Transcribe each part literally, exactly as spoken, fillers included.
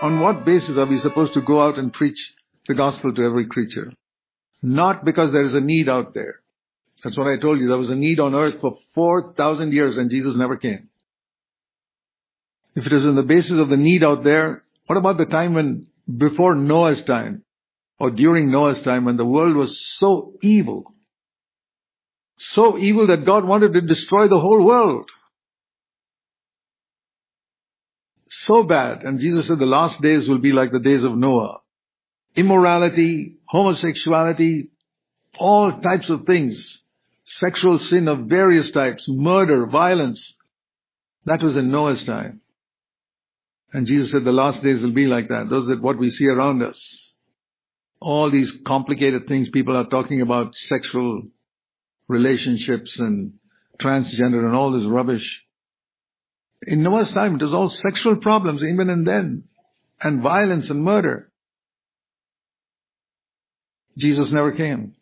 On what basis are we supposed to go out and preach the gospel to every creature? Not because there is a need out there. That's what I told you. There was a need on earth for four thousand years and Jesus never came. If it is on the basis of the need out there, what about the time when, before Noah's time, or during Noah's time, when the world was so evil? So evil that God wanted to destroy the whole world. So bad. And Jesus said the last days will be like the days of Noah. Immorality, homosexuality, all types of things. Sexual sin of various types, murder, violence. That was in Noah's time. And Jesus said the last days will be like that. Those are what we see around us. All these complicated things people are talking about, sexual relationships and transgender and all this rubbish. In Noah's time, it was all sexual problems, even in then, and violence and murder. Jesus never came.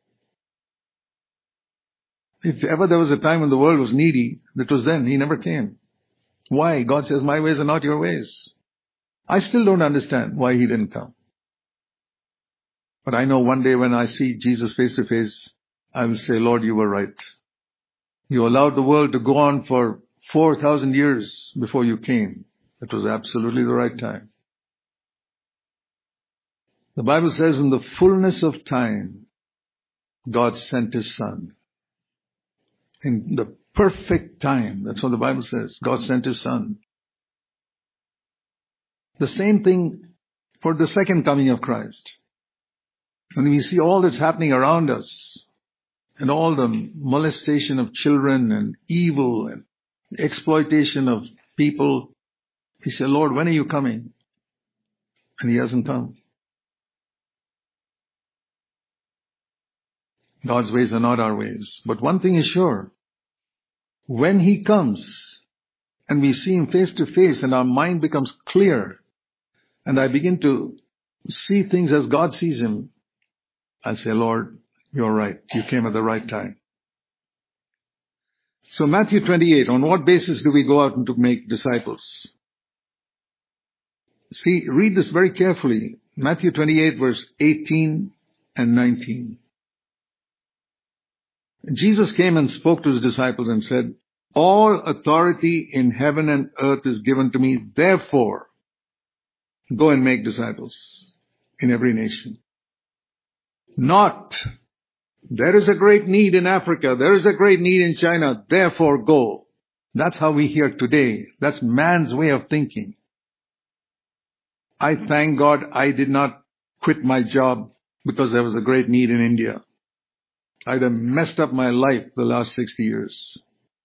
If ever there was a time when the world was needy, that was then. He never came. Why? God says, my ways are not your ways. I still don't understand why He didn't come. But I know one day when I see Jesus face to face, I will say, Lord, you were right. You allowed the world to go on for four thousand years before you came. It was absolutely the right time. The Bible says in the fullness of time, God sent His Son. In the perfect time, that's what the Bible says, God sent His Son. The same thing for the second coming of Christ. When we see all that's happening around us, and all the molestation of children and evil and exploitation of people, we say, Lord, when are you coming? And He hasn't come. God's ways are not our ways. But one thing is sure. When He comes and we see Him face to face and our mind becomes clear and I begin to see things as God sees Him, I'll say, Lord, you're right. You came at the right time. So Matthew twenty-eight, on what basis do we go out and to make disciples? See, read this very carefully. Matthew twenty-eight, verse eighteen and nineteen. Jesus came and spoke to His disciples and said, all authority in heaven and earth is given to me. Therefore, go and make disciples in every nation. Not, there is a great need in Africa. There is a great need in China. Therefore, go. That's how we hear today. That's man's way of thinking. I thank God I did not quit my job because there was a great need in India. I'd have messed up my life the last sixty years.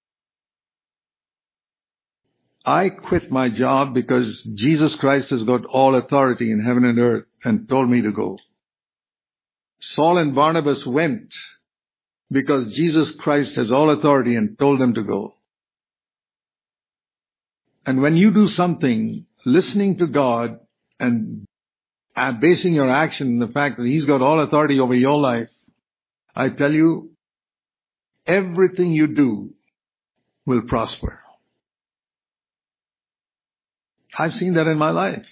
I quit my job because Jesus Christ has got all authority in heaven and earth and told me to go. Saul and Barnabas went because Jesus Christ has all authority and told them to go. And when you do something, listening to God and basing your action on the fact that He's got all authority over your life, I tell you, everything you do will prosper. I've seen that in my life.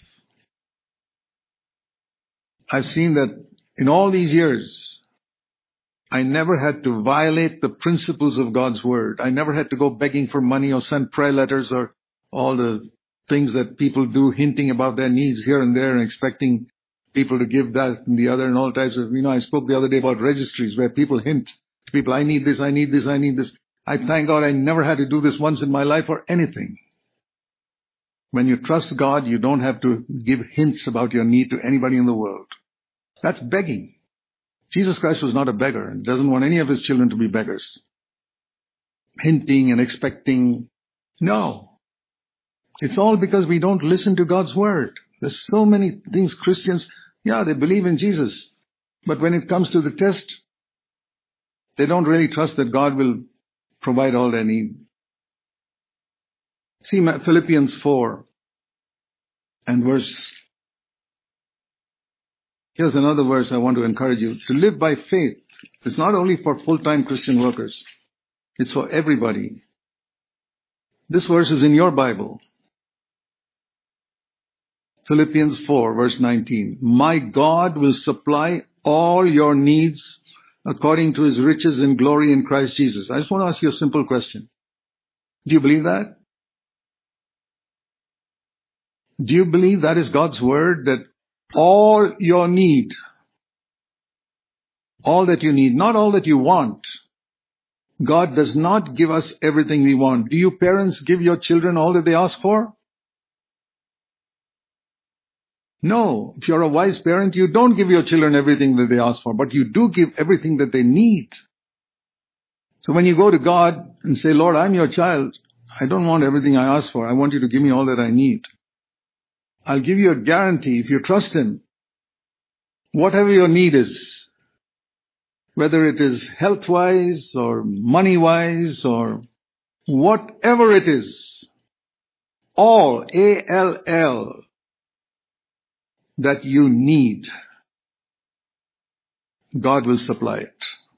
I've seen that in all these years, I never had to violate the principles of God's Word. I never had to go begging for money or send prayer letters or all the things that people do, hinting about their needs here and there and expecting people to give that and the other and all types of, you know, I spoke the other day about registries where people hint to people, I need this, I need this, I need this. I thank God I never had to do this once in my life or anything. When you trust God, you don't have to give hints about your need to anybody in the world. That's begging. Jesus Christ was not a beggar and doesn't want any of His children to be beggars. Hinting and expecting. No. It's all because we don't listen to God's Word. There's so many things Christians, yeah, they believe in Jesus. But when it comes to the test, they don't really trust that God will provide all their need. See Philippians four and verse. Here's another verse I want to encourage you. To live by faith. It's not only for full-time Christian workers. It's for everybody. This verse is in your Bible. Philippians four, verse nineteen. My God will supply all your needs according to his riches and glory in Christ Jesus. I just want to ask you a simple question. Do you believe that? Do you believe that is God's word, that all your need, all that you need, not all that you want? God does not give us everything we want. Do you parents give your children all that they ask for? No. If you're a wise parent, you don't give your children everything that they ask for, but you do give everything that they need. So when you go to God and say, Lord, I'm your child, I don't want everything I ask for. I want you to give me all that I need. I'll give you a guarantee if you trust Him. Whatever your need is, whether it is health-wise or money-wise or whatever it is, all, A L L, that you need, God will supply it.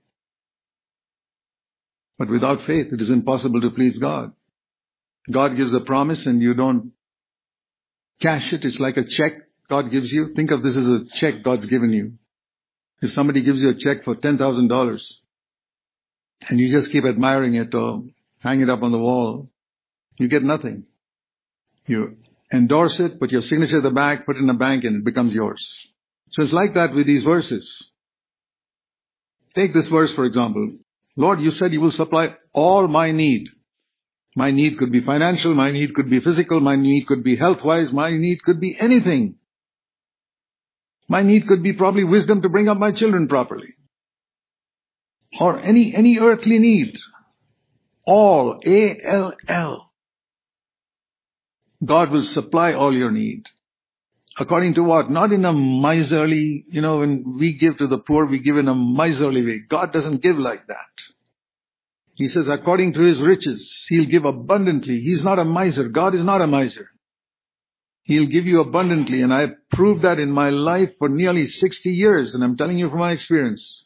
But without faith, it is impossible to please God. God gives a promise and you don't cash it. It's like a check God gives you. Think of this as a check God's given you. If somebody gives you a check for ten thousand dollars and you just keep admiring it or hang it up on the wall, you get nothing. You endorse it, put your signature at the back, put it in a bank, and it becomes yours. So it's like that with these verses. Take this verse, for example. Lord, you said you will supply all my need. My need could be financial, my need could be physical, my need could be health-wise, my need could be anything. My need could be probably wisdom to bring up my children properly. Or any, any earthly need. All, A L L. God will supply all your need. According to what? Not in a miserly, you know, when we give to the poor, we give in a miserly way. God doesn't give like that. He says, according to His riches, He'll give abundantly. He's not a miser. God is not a miser. He'll give you abundantly. And I've proved that in my life for nearly sixty years. And I'm telling you from my experience.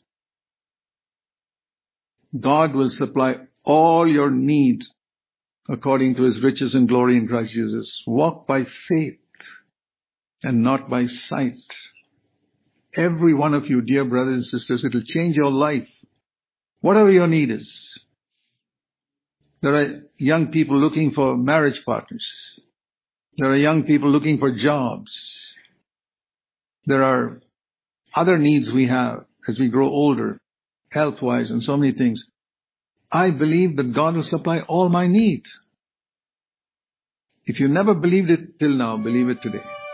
God will supply all your need according to His riches and glory in Christ Jesus. Walk by faith and not by sight. Every one of you, dear brothers and sisters, it will change your life. Whatever your need is. There are young people looking for marriage partners. There are young people looking for jobs. There are other needs we have as we grow older, health-wise and so many things. I believe that God will supply all my need. If you never believed it till now, believe it today.